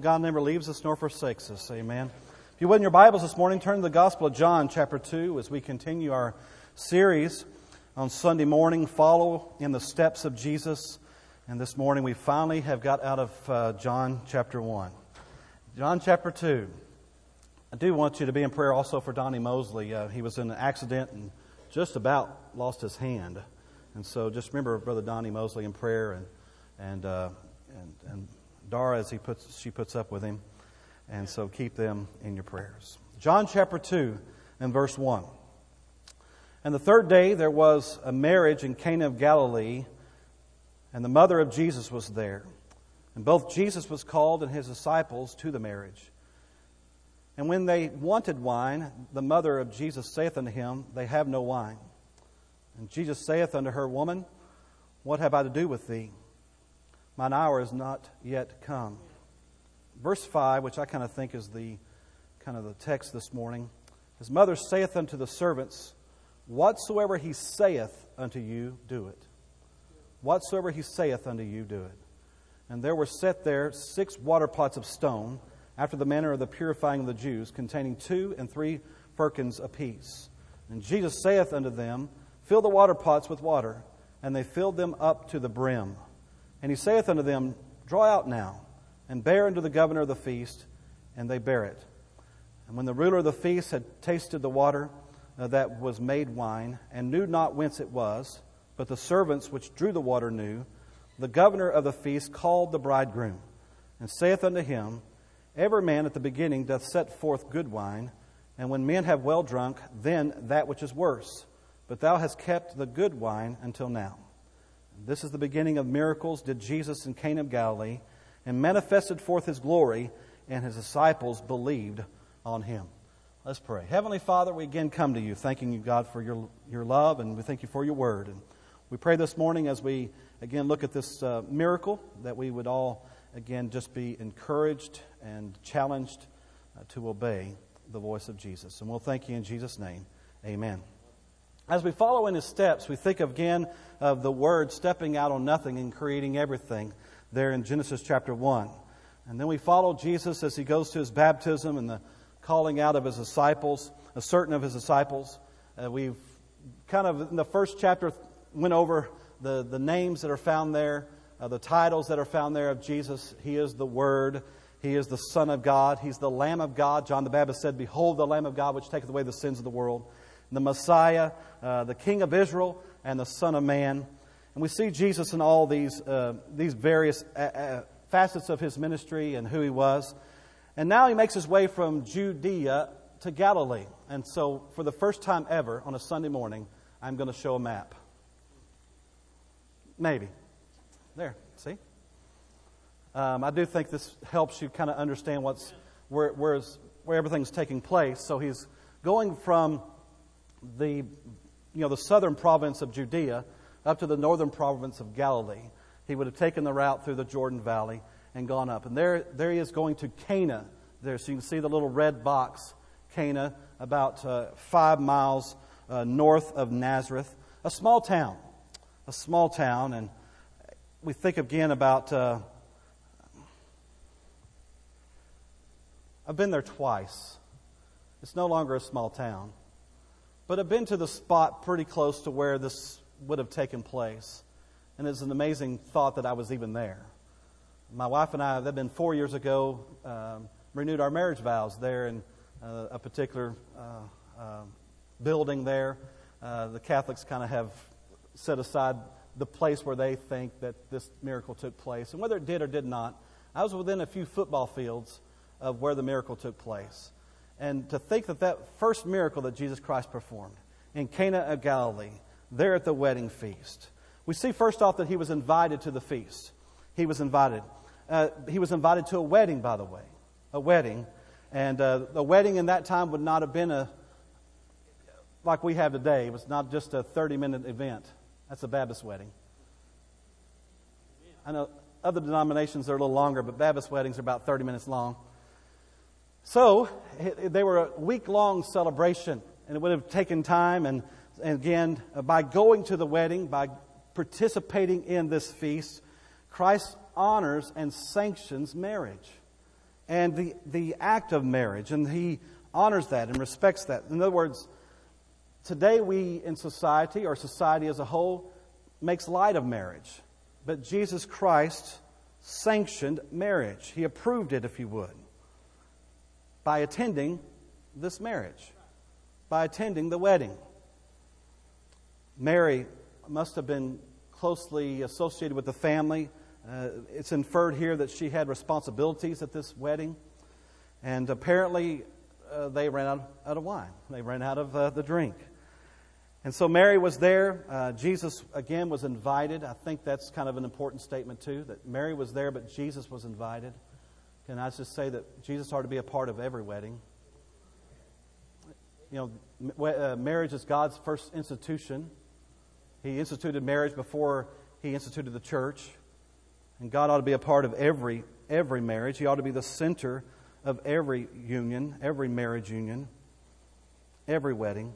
God never leaves us nor forsakes us. Amen. If you would in your Bibles this morning, turn to the Gospel of John, chapter 2, as we continue our series on Sunday morning, Follow in the Steps of Jesus. And this morning we finally have got out of John chapter 1. John chapter 2. I do want you to be in prayer also for Donnie Mosley. He was in an accident and just about lost his hand. And so just remember Brother Donnie Mosley in prayer and Dara as she puts up with him. And so keep them in your prayers. John chapter 2 and verse 1. And the third day there was a marriage in Cana of Galilee, and the mother of Jesus was there. And both Jesus was called and his disciples to the marriage. And when they wanted wine, the mother of Jesus saith unto him, They have no wine. And Jesus saith unto her, Woman, what have I to do with thee? Mine hour is not yet come. Verse 5, which I kind of think is the text this morning. His mother saith unto the servants, Whatsoever he saith unto you, do it. Whatsoever he saith unto you, do it. And there were set there 6 water pots of stone, after the manner of the purifying of the Jews, containing 2 and 3 firkins apiece. And Jesus saith unto them, Fill the water pots with water. And they filled them up to the brim. And he saith unto them, Draw out now, and bear unto the governor of the feast. And they bare it. And when the ruler of the feast had tasted the water that was made wine, and knew not whence it was, but the servants which drew the water knew, the governor of the feast called the bridegroom, and saith unto him, Every man at the beginning doth set forth good wine, and when men have well drunk, then that which is worse. But thou hast kept the good wine until now. This is the beginning of miracles did Jesus in Cana of Galilee, and manifested forth his glory, and his disciples believed on him. Let's pray. Heavenly Father, we again come to you, thanking you, God, for your love, and we thank you for your word. And we pray this morning as we again look at this miracle, that we would all again just be encouraged and challenged to obey the voice of Jesus. And we'll thank you in Jesus' name. Amen. As we follow in his steps, we think again of the word stepping out on nothing and creating everything there in Genesis chapter 1. And then we follow Jesus as he goes to his baptism and the calling out of his disciples, certain of his disciples. We've kind of, in the first chapter, went over the names that are found there, the titles that are found there of Jesus. He is the Word. He is the Son of God. He's the Lamb of God. John the Baptist said, Behold the Lamb of God, which taketh away the sins of the world. The Messiah, the King of Israel, and the Son of Man. And we see Jesus in all these various facets of his ministry and who he was. And now he makes his way from Judea to Galilee. And so for the first time ever on a Sunday morning, I'm going to show a map. Maybe. There, see? I do think this helps you kind of understand where everything's taking place. So he's going from the southern province of Judea up to the northern province of Galilee. He would have taken the route through the Jordan Valley and gone up. And there he is going to Cana. There, so you can see the little red box, Cana, about 5 miles north of Nazareth. A small town. And we think again about... I've been there twice. It's no longer a small town. But I've been to the spot pretty close to where this would have taken place. And it's an amazing thought that I was even there. My wife and I, that had been 4 years ago, renewed our marriage vows there in a particular building there. The Catholics kind of have set aside the place where they think that this miracle took place. And whether it did or did not, I was within a few football fields of where the miracle took place. And to think that first miracle that Jesus Christ performed in Cana of Galilee, there at the wedding feast. We see first off that he was invited to the feast. He was invited. He was invited to a wedding, by the way. A wedding. And the wedding in that time would not have been like we have today. It was not just a 30-minute event. That's a Baptist wedding. I know other denominations are a little longer, but Baptist weddings are about 30 minutes long. So they were a week-long celebration, and it would have taken time. And again, by going to the wedding, by participating in this feast, Christ honors and sanctions marriage. and the act of marriage, and he honors that and respects that. In other words, today we in society, or society as a whole, makes light of marriage. But Jesus Christ sanctioned marriage. He approved it, if you would, by attending this marriage, by attending the wedding. Mary must have been closely associated with the family. It's inferred here that she had responsibilities at this wedding. And apparently they ran out of wine. They ran out of the drink. And so Mary was there. Jesus, again, was invited. I think that's kind of an important statement, too, that Mary was there, but Jesus was invited. Can I just say that Jesus ought to be a part of every wedding? You know, marriage is God's first institution. He instituted marriage before He instituted the church. And God ought to be a part of every marriage. He ought to be the center of every union, every marriage union, every wedding.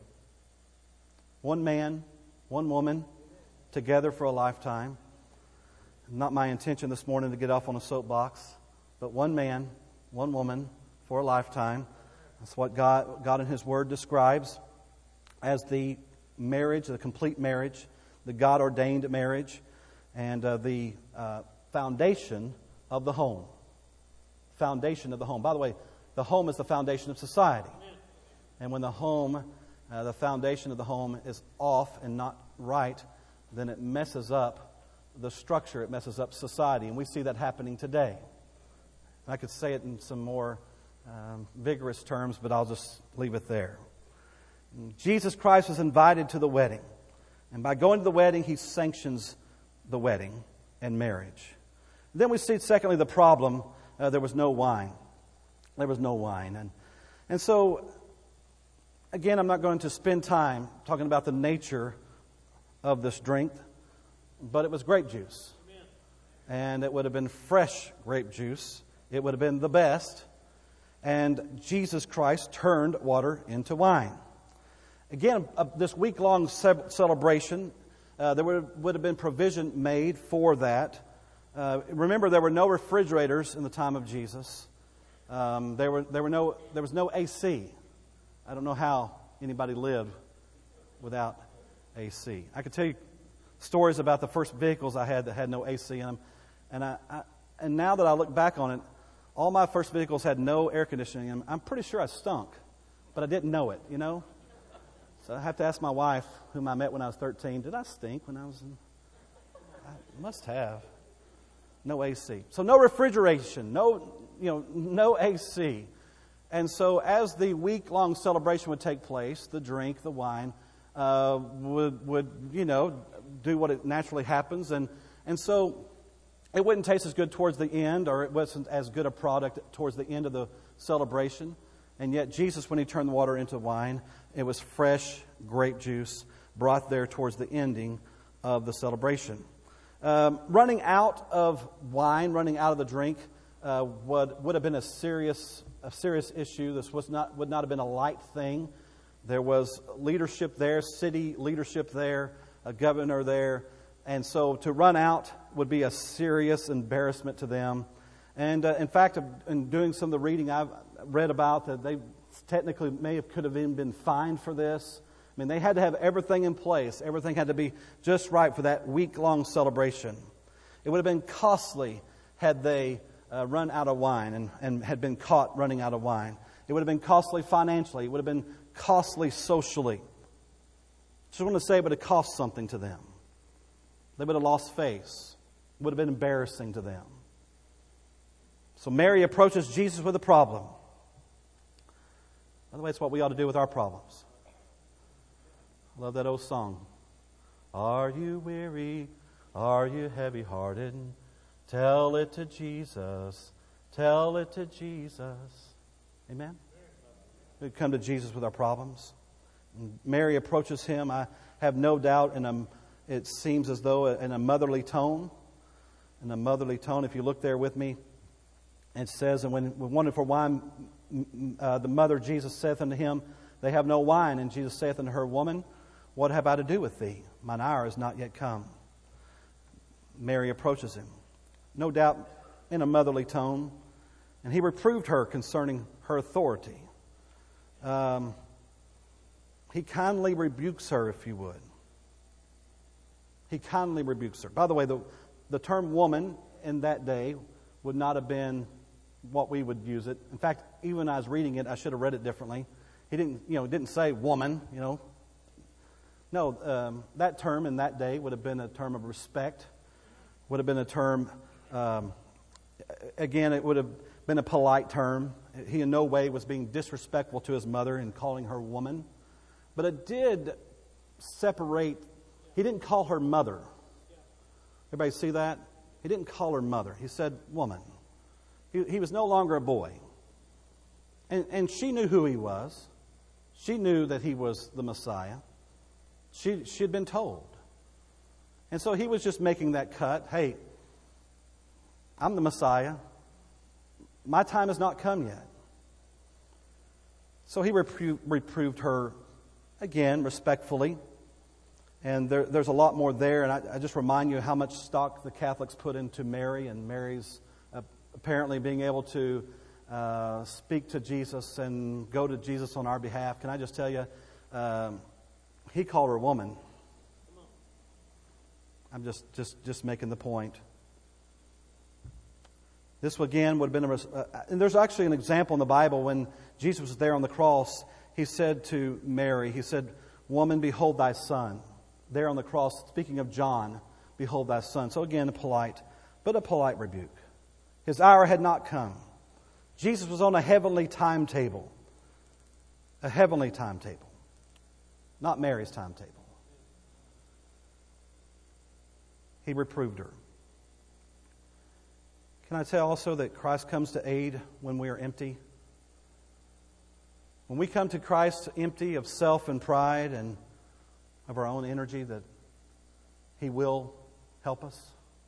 One man, one woman, together for a lifetime. Not my intention this morning to get off on a soapbox, but one man, one woman for a lifetime. That's what God in His Word describes as the marriage, the complete marriage, the God-ordained marriage, and the foundation of the home. Foundation of the home. By the way, the home is the foundation of society. And when the home, the foundation of the home is off and not right, then it messes up the structure. It messes up society. And we see that happening today. I could say it in some more vigorous terms, but I'll just leave it there. Jesus Christ was invited to the wedding. And by going to the wedding, He sanctions the wedding and marriage. Then we see, secondly, the problem. There was no wine. There was no wine. And so, again, I'm not going to spend time talking about the nature of this drink, but it was grape juice. And it would have been fresh grape juice. It would have been the best. And Jesus Christ turned water into wine. Again, this week-long celebration, there would have been provision made for that. Remember, there were no refrigerators in the time of Jesus. There was no AC. I don't know how anybody lived without AC. I could tell you stories about the first vehicles I had that had no AC in them, and now that I look back on it, all my first vehicles had no air conditioning in them. I'm pretty sure I stunk, but I didn't know it. You know. So I have to ask my wife, whom I met when I was 13, did I stink when I was in? I must have. No AC. So no refrigeration, no AC. And so as the week-long celebration would take place, the drink, the wine, would do what it naturally happens. And so it wouldn't taste as good towards the end, or it wasn't as good a product towards the end of the celebration. And yet Jesus, when He turned the water into wine, it was fresh grape juice brought there towards the ending of the celebration. Running out of wine, running out of the drink, would have been a serious issue. This would not have been a light thing. There was leadership there, city leadership there, a governor there, and so to run out would be a serious embarrassment to them. And in fact, in doing some of the reading I've read about, that they technically could have even been fined for this. I mean, they had to have everything in place. Everything had to be just right for that week-long celebration. It would have been costly had they run out of wine and had been caught running out of wine. It would have been costly financially. It would have been costly socially. Just want to say it would have cost something to them. They would have lost face. It would have been embarrassing to them. So Mary approaches Jesus with a problem. By the way, it's what we ought to do with our problems. I love that old song. Are you weary? Are you heavy-hearted? Tell it to Jesus. Tell it to Jesus. Amen? We come to Jesus with our problems. And Mary approaches Him, I have no doubt, it seems as though in a motherly tone. In a motherly tone, if you look there with me, it says, and when we wanted for wine, the mother Jesus saith unto Him, they have no wine. And Jesus saith unto her, Woman, what have I to do with thee? Mine hour is not yet come. Mary approaches Him, no doubt in a motherly tone. And he reproved her concerning her authority. He kindly rebukes her, if you would. He kindly rebukes her. By the way, the term woman in that day would not have been what we would use it. In fact, even when I was reading it, I should have read it differently. He didn't say woman, No, that term in that day would have been a term of respect. Would have been a term, again, it would have been a polite term. He in no way was being disrespectful to his mother in calling her woman. But it did separate. He didn't call her mother. Everybody see that? He didn't call her mother. He said woman. He was no longer a boy. And she knew who he was. She knew that he was the Messiah. She had been told. And so he was just making that cut. Hey, I'm the Messiah. My time has not come yet. So he reproved her again, respectfully. And there's a lot more there. And I just remind you how much stock the Catholics put into Mary and Mary's apparently being able to speak to Jesus and go to Jesus on our behalf. Can I just tell you, he called her woman. I'm just making the point. This again would have been and there's actually an example in the Bible when Jesus was there on the cross. He said to Mary, he said, "Woman, behold thy son." There on the cross, speaking of John, "Behold thy son." So again, a polite rebuke. His hour had not come. Jesus was on a heavenly timetable. A heavenly timetable. Not Mary's timetable. He reproved her. Can I tell also that Christ comes to aid when we are empty? When we come to Christ empty of self and pride and of our own energy, that He will help us.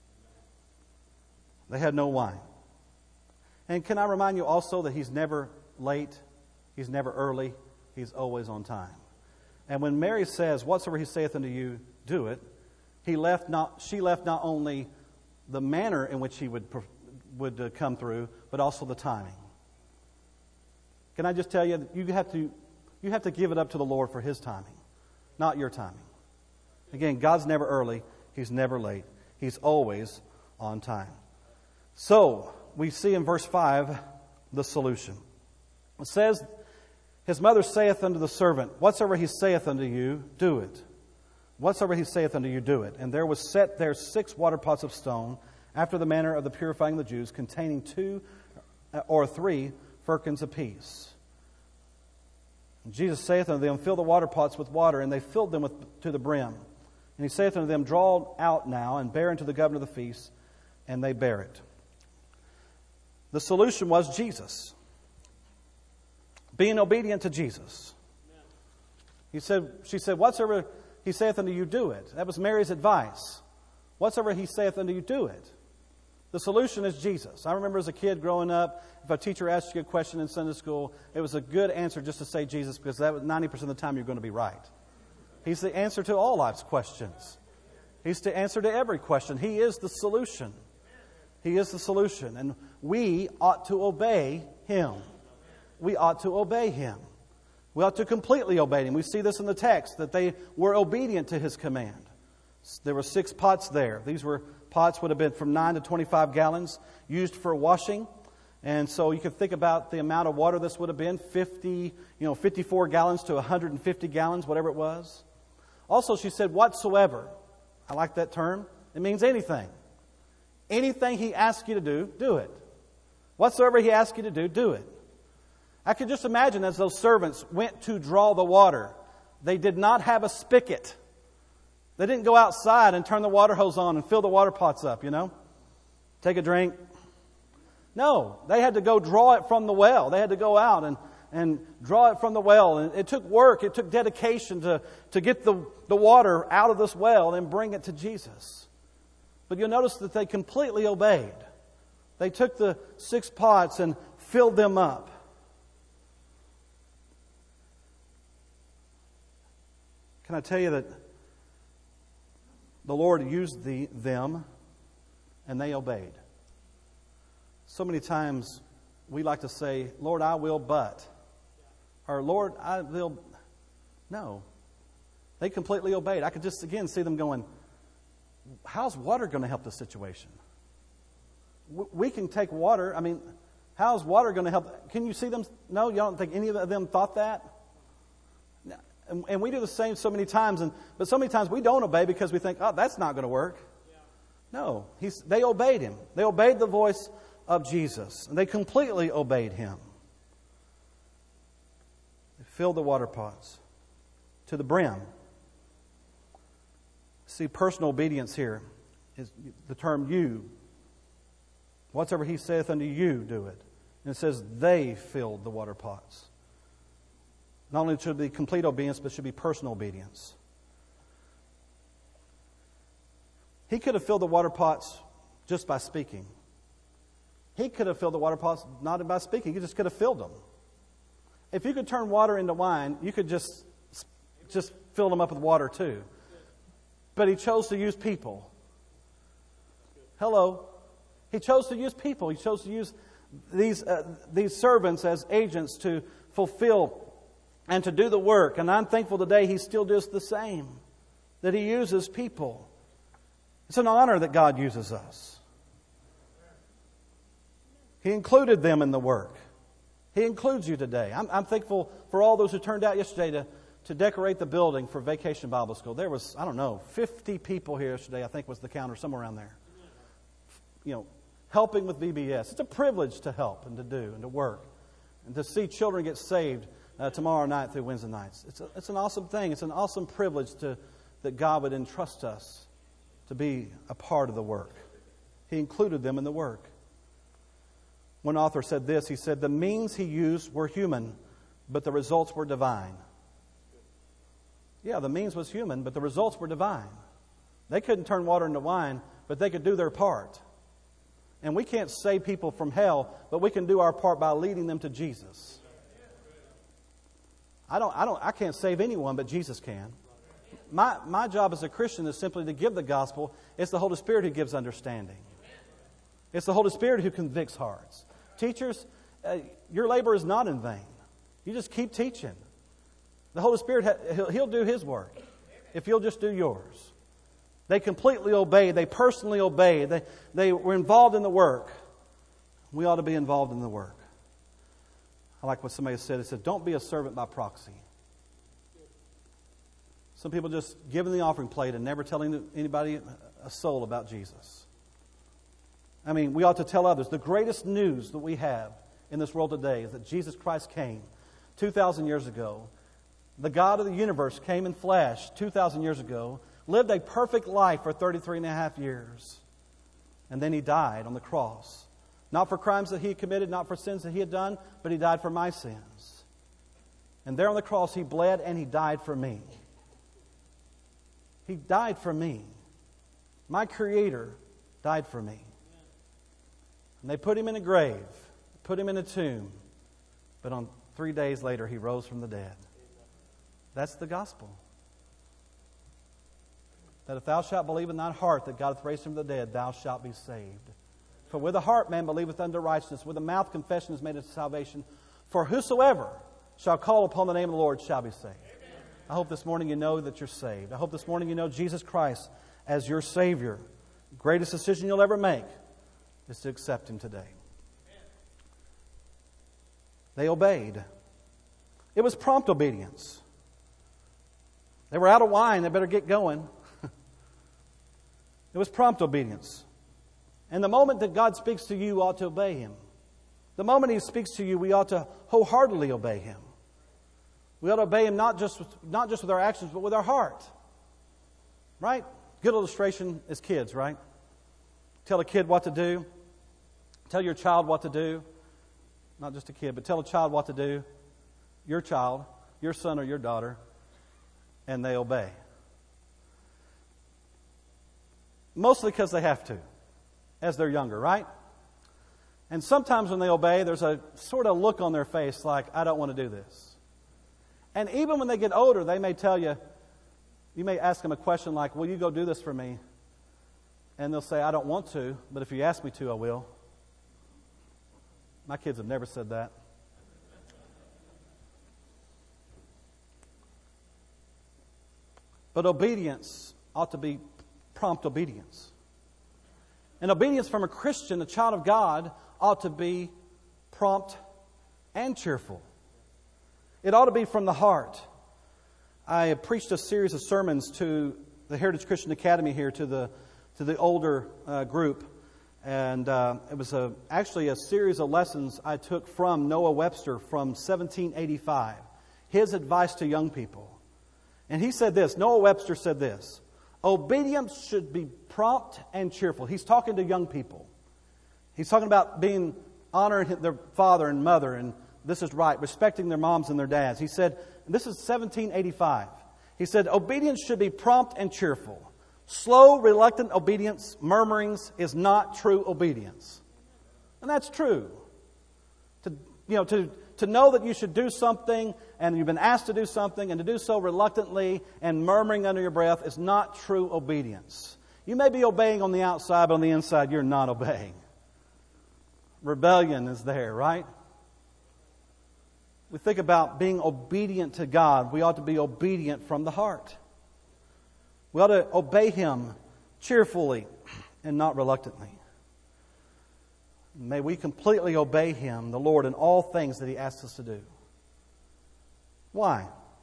They had no wine. And can I remind you also that He's never late, He's never early, He's always on time. And when Mary says, "Whatsoever He saith unto you, do it," she left not only the manner in which He would come through, but also the timing. Can I just tell you that you have to give it up to the Lord for His timing, not your timing. Again, God's never early, He's never late, He's always on time. So we see in verse 5 the solution. It says, "His mother saith unto the servant, Whatsoever he saith unto you, do it. Whatsoever he saith unto you, do it. And there was set there 6 water pots of stone, after the manner of the purifying of the Jews, containing 2 or 3 firkins apiece. And Jesus saith unto them, Fill the water pots with water. And they filled them to the brim. And He saith unto them, Draw out now, and bear unto the governor of the feast. And they bear it." The solution was Jesus. Being obedient to Jesus. She said, "Whatsoever he saith unto you, do it." That was Mary's advice. Whatsoever he saith unto you, do it. The solution is Jesus. I remember as a kid growing up, if a teacher asked you a question in Sunday school, it was a good answer just to say Jesus, because that was 90% of the time you're going to be right. He's the answer to all life's questions. He's the answer to every question. He is the solution. He is the solution. And we ought to obey Him. We ought to obey Him. We ought to completely obey Him. We see this in the text, that they were obedient to His command. There were 6 pots there. These were pots would have been from 9 to 25 gallons, used for washing. And so you can think about the amount of water this would have been, 54 gallons to 150 gallons, whatever it was. Also, she said, "Whatsoever." I like that term. It means anything. Anything He asks you to do, do it. Whatsoever He asks you to do, do it. I could just imagine as those servants went to draw the water, they did not have a spigot. They didn't go outside and turn the water hose on and fill the water pots up, Take a drink. No, they had to go draw it from the well. They had to go out and draw it from the well. And it took work, it took dedication to get the water out of this well and bring it to Jesus. But you'll notice that they completely obeyed. They took the 6 pots and filled them up. Can I tell you that the Lord used them and they obeyed? So many times we like to say, Lord, I will, but. Or, Lord, I will. No. They completely obeyed. I could just, again, see them going, how's water going to help the situation? We can take water. I mean, how's water going to help? Can you see them? No, you don't think any of them thought that? And we do the same so many times. But so many times we don't obey because we think, oh, that's not going to work. No, they obeyed him. They obeyed the voice of Jesus. And they completely obeyed him. They filled the water pots to the brim. See, personal obedience here is the term you. Whatsoever he saith unto you, do it. And it says they filled the water pots. Not only should it be complete obedience, but it should be personal obedience. He could have filled the water pots just by speaking. He could have filled the water pots not by speaking. He just could have filled them. If you could turn water into wine, you could just fill them up with water too. But he chose to use people. Hello. He chose to use people. He chose to use these servants as agents to fulfill and to do the work. And I'm thankful today he still does the same. That he uses people. It's an honor that God uses us. He included them in the work. He includes you today. I'm thankful for all those who turned out yesterday to decorate the building for Vacation Bible School. There was, 50 people here yesterday, I think was the count, or somewhere around there. Helping with VBS. It's a privilege to help and to do and to work. And to see children get saved tomorrow night through Wednesday nights. It's an awesome thing. It's an awesome privilege that God would entrust us to be a part of the work. He included them in the work. One author said this. He said, the means he used were human, but the results were divine. Yeah, the means was human, but the results were divine. They couldn't turn water into wine, but they could do their part. And we can't save people from hell, but we can do our part by leading them to Jesus. I can't save anyone, but Jesus can. My job as a Christian is simply to give the gospel. It's the Holy Spirit who gives understanding. It's the Holy Spirit who convicts hearts. Teachers, your labor is not in vain. You just keep teaching. The Holy Spirit, He'll do His work if you'll just do yours. They completely obeyed. They personally obeyed. They were involved in the work. We ought to be involved in the work. I like what somebody said. It said, don't be a servant by proxy. Some people just giving the offering plate and never telling anybody a soul about Jesus. I mean, we ought to tell others. The greatest news that we have in this world today is that Jesus Christ came 2,000 years ago. The God of the universe came in flesh 2,000 years ago, lived a perfect life for 33 and a half years, and then He died on the cross. Not for crimes that He committed, not for sins that He had done, but He died for my sins. And there on the cross He bled and He died for me. He died for me. My Creator died for me. And they put Him in a grave, put Him in a tomb, but on 3 days later He rose from the dead. That's the gospel. That if thou shalt believe in thine heart that God hath raised Him from the dead, thou shalt be saved. For with the heart man believeth unto righteousness, with the mouth confession is made unto salvation. For whosoever shall call upon the name of the Lord shall be saved. Amen. I hope this morning you know that you're saved. I hope this morning you know Jesus Christ as your Savior. The greatest decision you'll ever make is to accept Him today. Amen. They obeyed. It was prompt obedience. They were out of wine. They better get going. It was prompt obedience. And the moment that God speaks to you, you ought to obey Him. The moment He speaks to you, we ought to wholeheartedly obey Him. We ought to obey Him not just with our actions, but with our heart. Right? Good illustration is kids, right? Tell a kid what to do. Tell your child what to do. Not just a kid, but tell a child what to do. Your child, your son or your daughter, and they obey. Mostly because they have to, as they're younger, right? And sometimes when they obey, there's a sort of look on their face like, I don't want to do this. And even when they get older, they may tell you, you may ask them a question like, will you go do this for me? And they'll say, I don't want to, but if you ask me to, I will. My kids have never said that. But obedience ought to be prompt obedience. And obedience from a Christian, a child of God, ought to be prompt and cheerful. It ought to be from the heart. I preached a series of sermons to the Heritage Christian Academy here, to the older group. And it was actually a series of lessons I took from Noah Webster from 1785. His advice to young people. And he said this, Noah Webster said this, obedience should be prompt and cheerful. He's talking to young people. He's talking about honoring their father and mother, and this is right, respecting their moms and their dads. He said, this is 1785. He said, obedience should be prompt and cheerful. Slow, reluctant obedience, murmurings, is not true obedience. And that's true. To know that you should do something and you've been asked to do something and to do so reluctantly and murmuring under your breath is not true obedience. You may be obeying on the outside, but on the inside you're not obeying. Rebellion is there, right? We think about being obedient to God. We ought to be obedient from the heart. We ought to obey Him cheerfully and not reluctantly. May we completely obey Him, the Lord, in all things that He asks us to do. Why?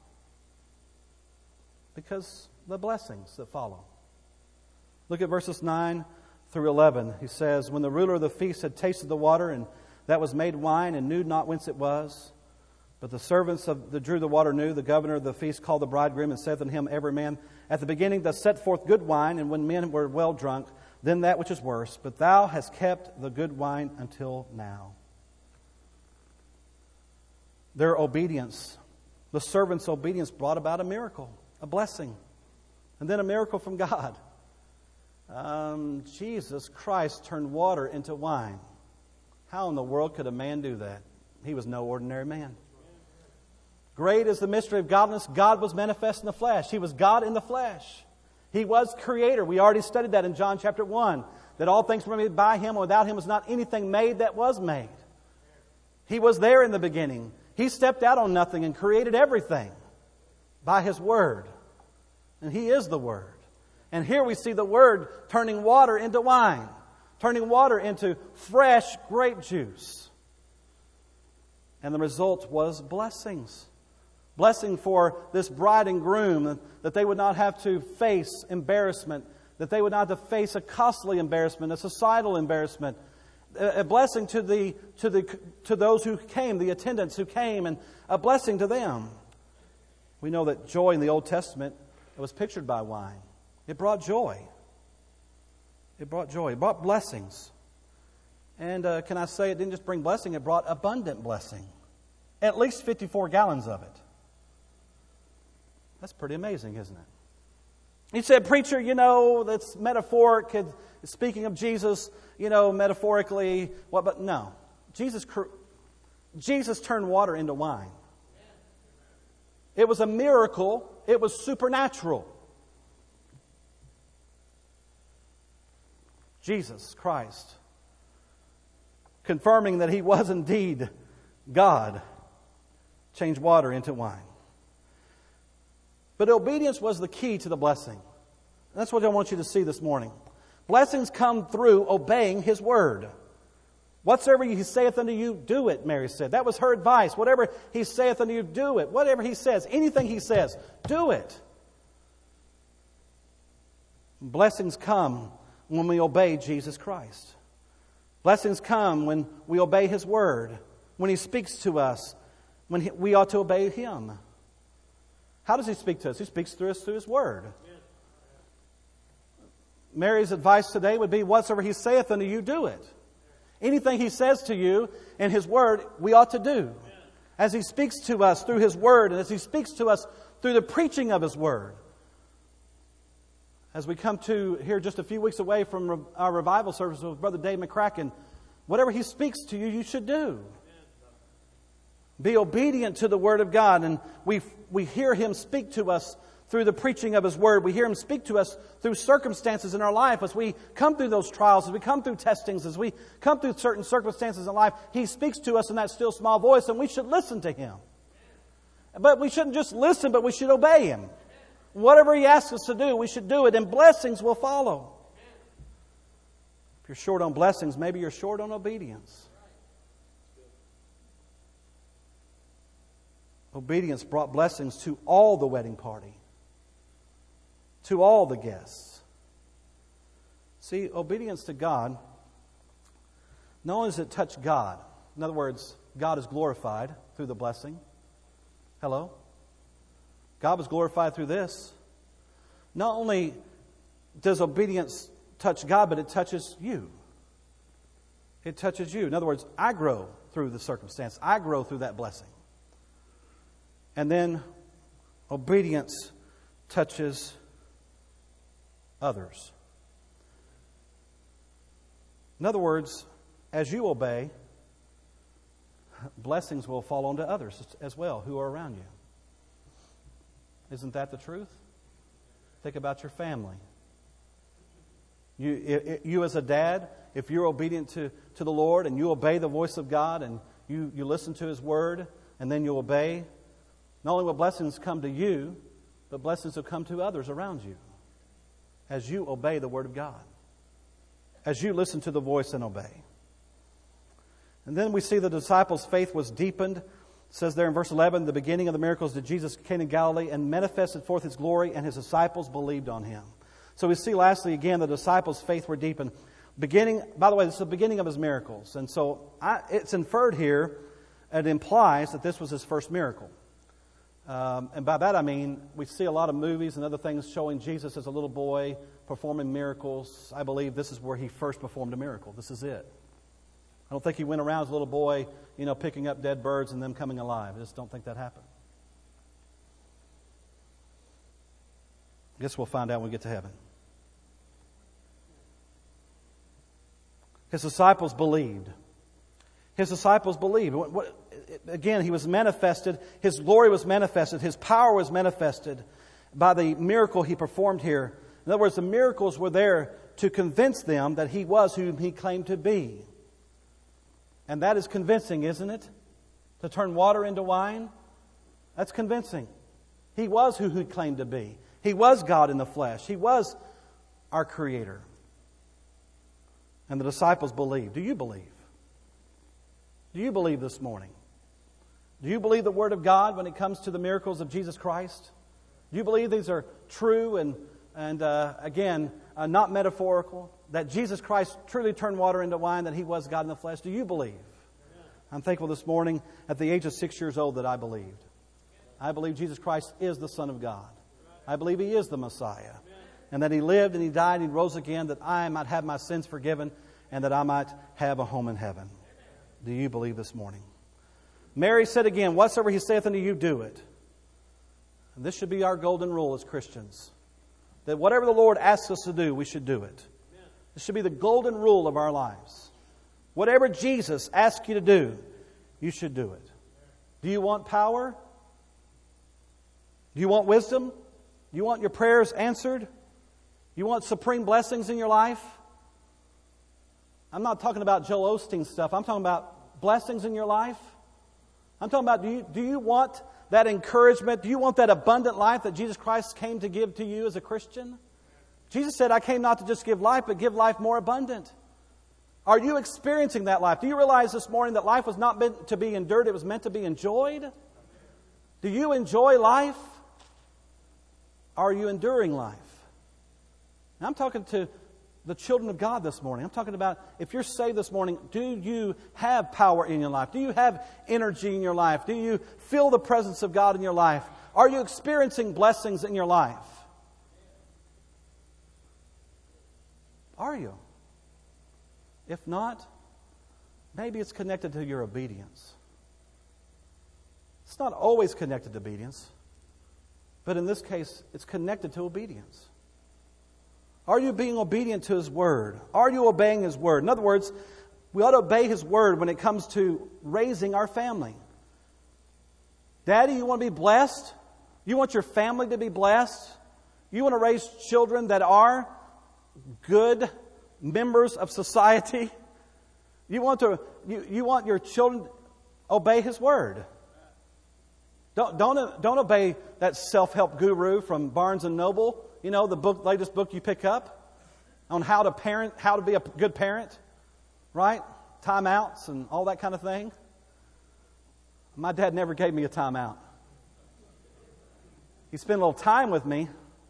Because the blessings that follow. Look at verses 9 through 11. He says, when the ruler of the feast had tasted the water, and that was made wine, and knew not whence it was, but the servants that drew the water knew, the governor of the feast called the bridegroom, and said unto him, every man at the beginning doth set forth good wine, and when men were well drunk, then that which is worse. But thou hast kept the good wine until now. Their obedience, the servants' obedience, brought about a miracle, a blessing, and then a miracle from God. Jesus Christ turned water into wine. How in the world could a man do that? He was no ordinary man. Great is the mystery of godliness. God was manifest in the flesh. He was God in the flesh. He was Creator. We already studied that in John chapter 1. That all things were made by Him, and without Him was not anything made that was made. He was there in the beginning. He stepped out on nothing and created everything by His Word. And He is the Word. And here we see the Word turning water into wine. Turning water into fresh grape juice. And the result was blessings. Blessing for this bride and groom, that they would not have to face embarrassment, that they would not have to face a costly embarrassment, a societal embarrassment. A blessing to those who came, the attendants who came, and a blessing to them. We know that joy in the Old Testament was pictured by wine. It brought joy. It brought joy. It brought blessings. And can I say it didn't just bring blessing, it brought abundant blessing. At least 54 gallons of it. That's pretty amazing, isn't it? You said, preacher, that's metaphoric. It's speaking of Jesus, metaphorically. What? But no. Jesus turned water into wine. It was a miracle. It was supernatural. Jesus Christ, confirming that He was indeed God, changed water into wine. But obedience was the key to the blessing. And that's what I want you to see this morning. Blessings come through obeying His Word. Whatsoever He saith unto you, do it, Mary said. That was her advice. Whatever He saith unto you, do it. Whatever He says, anything He says, do it. Blessings come when we obey Jesus Christ. Blessings come when we obey His Word. When He speaks to us, we ought to obey Him. How does He speak to us? He speaks through us through His Word. Mary's advice today would be, whatsoever He saith unto you, do it. Anything He says to you in His Word, we ought to do. As He speaks to us through His Word, and as He speaks to us through the preaching of His Word. As we come to here just a few weeks away from our revival service with Brother Dave McCracken, whatever He speaks to you, you should do. Be obedient to the Word of God, and we hear Him speak to us through the preaching of His Word. We hear Him speak to us through circumstances in our life. As we come through those trials, as we come through testings, as we come through certain circumstances in life, He speaks to us in that still small voice, and we should listen to Him. But we shouldn't just listen, but we should obey Him. Whatever He asks us to do, we should do it, and blessings will follow. If you're short on blessings, maybe you're short on obedience. Obedience brought blessings to all the wedding party, to all the guests. See, obedience to God, not only does it touch God, in other words, God is glorified through the blessing. Hello? God was glorified through this. Not only does obedience touch God, but it touches you. It touches you. In other words, I grow through the circumstance. I grow through that blessing. And then obedience touches others. In other words, as you obey, blessings will fall onto others as well who are around you. Isn't that the truth? Think about your family. You as a dad, if you're obedient to the Lord and you obey the voice of God and you listen to His Word and then you obey, not only will blessings come to you, but blessings will come to others around you as you obey the Word of God, as you listen to the voice and obey. And then we see the disciples' faith was deepened. It says there in verse 11, the beginning of the miracles that Jesus came in Galilee and manifested forth His glory, and His disciples believed on Him. So we see lastly again the disciples' faith were deepened. By the way, this is the beginning of His miracles. And so it's inferred here, it implies that this was His first miracle. And by that I mean, we see a lot of movies and other things showing Jesus as a little boy performing miracles. I believe this is where He first performed a miracle. This is it. I don't think He went around as a little boy, picking up dead birds and them coming alive. I just don't think that happened. I guess we'll find out when we get to heaven. His disciples believed. His disciples believed. Again, He was manifested. His glory was manifested. His power was manifested by the miracle He performed here. In other words, the miracles were there to convince them that He was whom He claimed to be. And that is convincing, isn't it? To turn water into wine, that's convincing. He was who He claimed to be. He was God in the flesh. He was our Creator. And the disciples believed. Do you believe? Do you believe this morning? Do you believe the Word of God when it comes to the miracles of Jesus Christ? Do you believe these are true and again, not metaphorical? That Jesus Christ truly turned water into wine, that He was God in the flesh? Do you believe? I'm thankful this morning at the age of 6 years old that I believed. I believe Jesus Christ is the Son of God. I believe He is the Messiah. And that He lived and He died and He rose again that I might have my sins forgiven and that I might have a home in heaven. Do you believe this morning? Mary said again, whatsoever He saith unto you, do it. And this should be our golden rule as Christians. That whatever the Lord asks us to do, we should do it. This should be the golden rule of our lives. Whatever Jesus asks you to do, you should do it. Do you want power? Do you want wisdom? Do you want your prayers answered? You want supreme blessings in your life? I'm not talking about Joel Osteen stuff. I'm talking about blessings in your life. I'm talking about, do you want that encouragement? Do you want that abundant life that Jesus Christ came to give to you as a Christian? Jesus said, I came not to just give life, but give life more abundant. Are you experiencing that life? Do you realize this morning that life was not meant to be endured, it was meant to be enjoyed? Do you enjoy life? Are you enduring life? Now, I'm talking to the children of God this morning. I'm talking about if you're saved this morning, do you have power in your life? Do you have energy in your life? Do you feel the presence of God in your life? Are you experiencing blessings in your life? Are you? If not, maybe it's connected to your obedience. It's not always connected to obedience, but in this case, it's connected to obedience. Are you being obedient to His Word? Are you obeying His Word? In other words, we ought to obey His Word when it comes to raising our family. Daddy, you want to be blessed? You want your family to be blessed? You want to raise children that are good members of society? You want your children to obey His Word. Don't obey that self-help guru from Barnes and Noble. You know, the latest book you pick up on how to be a good parent, right? Timeouts and all that kind of thing. My dad never gave me a timeout. He spent a little time with me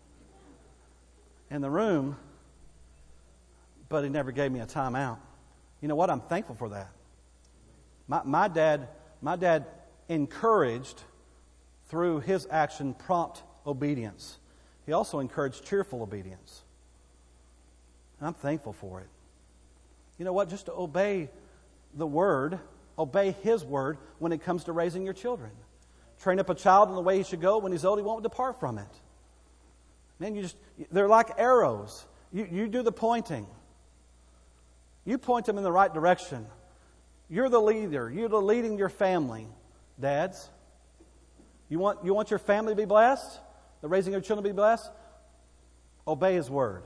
in the room, but he never gave me a timeout. You know what? I'm thankful for that. My dad encouraged, through his action, prompt obedience. He also encouraged cheerful obedience. And I'm thankful for it. You know what? Just to obey the Word, obey His Word when it comes to raising your children. Train up a child in the way he should go. When he's old, he won't depart from it. Man, they're like arrows. You do the pointing. You point them in the right direction. You're the leader. You're the leading your family, dads. You want your family to be blessed? The raising of your children to be blessed? Obey His Word.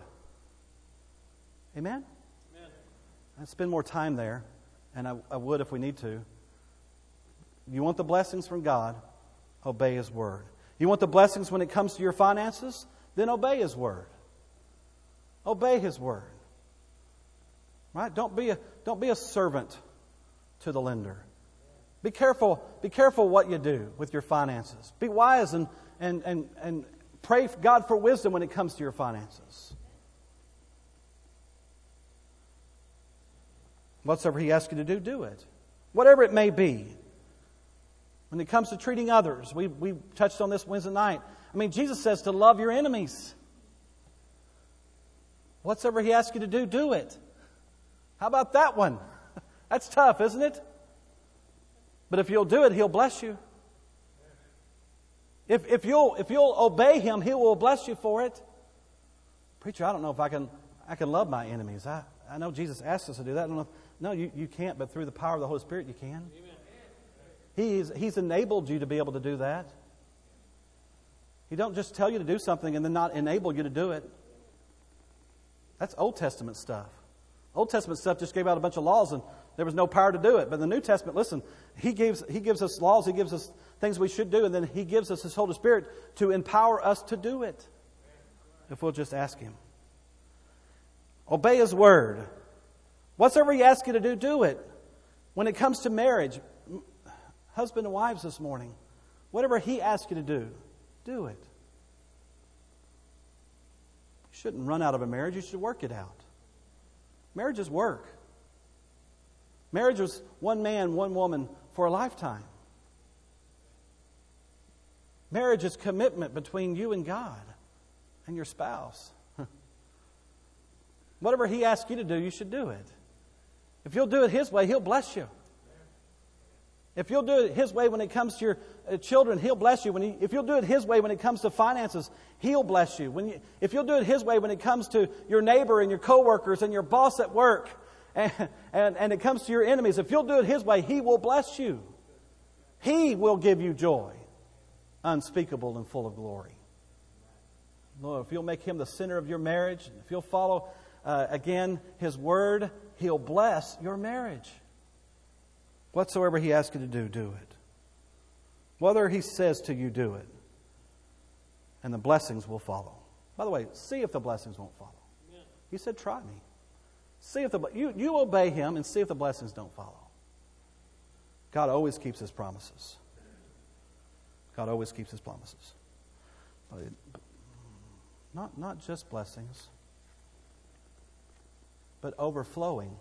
Amen? Amen. I'd spend more time there, and I would if we need to. You want the blessings from God? Obey His Word. You want the blessings when it comes to your finances? Then obey His Word. Obey His Word. Right? Don't be a servant to the lender. Be careful what you do with your finances. Be wise and pray God for wisdom when it comes to your finances. Whatsoever He asks you to do, do it. Whatever it may be. When it comes to treating others, we touched on this Wednesday night. I mean, Jesus says to love your enemies. Whatsoever He asks you to do, do it. How about that one? That's tough, isn't it? But if you'll do it, He'll bless you. If you'll obey Him, He will bless you for it. Preacher, I don't know if I can love my enemies. I know Jesus asked us to do that. I don't know. No, you can't, but through the power of the Holy Spirit, you can. He's enabled you to be able to do that. He don't just tell you to do something and then not enable you to do it. That's Old Testament stuff. Old Testament stuff just gave out a bunch of laws and there was no power to do it. But in the New Testament, listen, He gives us laws, He gives us things we should do, and then He gives us His Holy Spirit to empower us to do it. If we'll just ask Him. Obey His Word. Whatsoever He asks you to do, do it. When it comes to marriage, husband and wives this morning, whatever He asks you to do, do it. You shouldn't run out of a marriage, you should work it out. Marriage is work. Marriage is one man, one woman for a lifetime. Marriage is commitment between you and God and your spouse. Whatever He asks you to do, you should do it. If you'll do it His way, He'll bless you. If you'll do it His way when it comes to your children, He'll bless you. If you'll do it His way when it comes to finances, He'll bless you. If you'll do it His way when it comes to your neighbor and your coworkers and your boss at work, and it comes to your enemies, if you'll do it His way, He will bless you. He will give you joy, unspeakable and full of glory. Lord, if you'll make Him the center of your marriage, if you'll follow, again, His Word, He'll bless your marriage. Whatsoever He asks you to do, do it. Whether He says to you, do it. And the blessings will follow. By the way, see if the blessings won't follow. Amen. He said, try me. See if you obey Him and see if the blessings don't follow. God always keeps His promises. God always keeps His promises. Not just blessings, but overflowing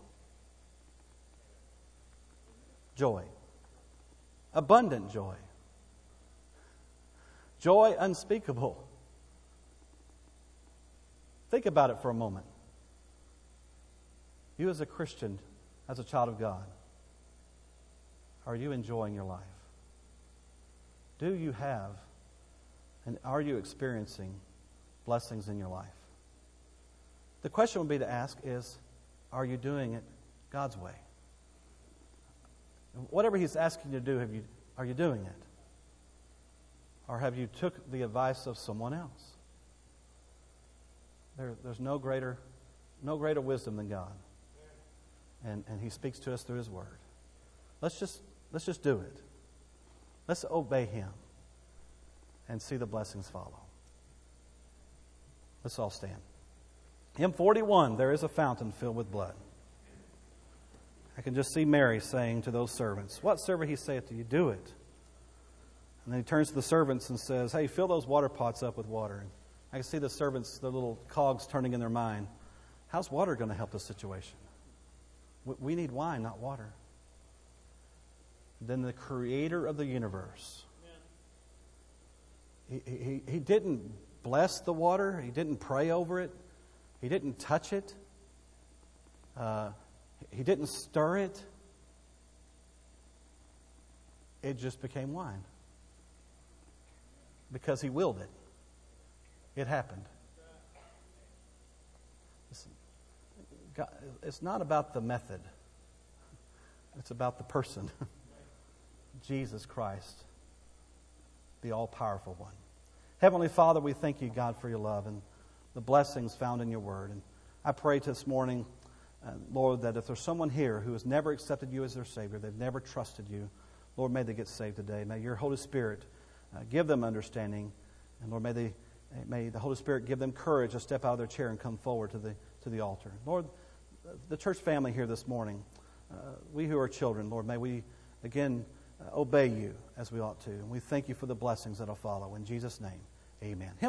joy. Abundant joy. Joy unspeakable. Think about it for a moment. You as a Christian, as a child of God, are you enjoying your life? Do you have and are you experiencing blessings in your life? The question would be to ask is, are you doing it God's way? Whatever He's asking you to do, are you doing it? Or have you took the advice of someone else? There's no greater wisdom than God. And He speaks to us through His Word. Let's just do it. Let's obey Him and see the blessings follow. Let's all stand. Hymn 41, there is a fountain filled with blood. I can just see Mary saying to those servants, "Whatsoever He saith to you, do it." And then He turns to the servants and says, "Hey, fill those water pots up with water." And I can see the servants, the little cogs turning in their mind. How's water going to help this situation? We need wine, not water. Then the Creator of the universe, He didn't bless the water. He didn't pray over it. He didn't touch it. He didn't stir it. It just became wine. Because He willed it. It happened. Listen, God, it's not about the method. It's about the person. Jesus Christ, the all-powerful one. Heavenly Father, we thank You, God, for Your love and the blessings found in Your Word. And I pray this morning, Lord, that if there's someone here who has never accepted You as their Savior, they've never trusted You, Lord, may they get saved today. May Your Holy Spirit give them understanding. And Lord, may the Holy Spirit give them courage to step out of their chair and come forward to the altar. Lord, the church family here this morning, we who are children, Lord, may we again obey You as we ought to. And we thank You for the blessings that will follow. In Jesus' name, amen.